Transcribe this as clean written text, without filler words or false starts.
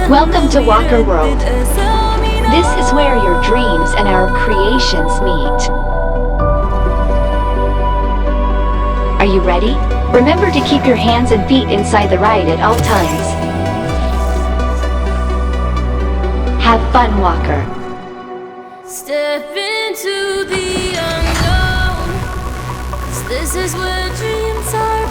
Welcome to Walker World. This is where your dreams and our creations meet. Are you ready? Remember to keep your hands and feet inside the ride at all times. Have fun, Walker. Step into the unknown, 'cause this is where dreams are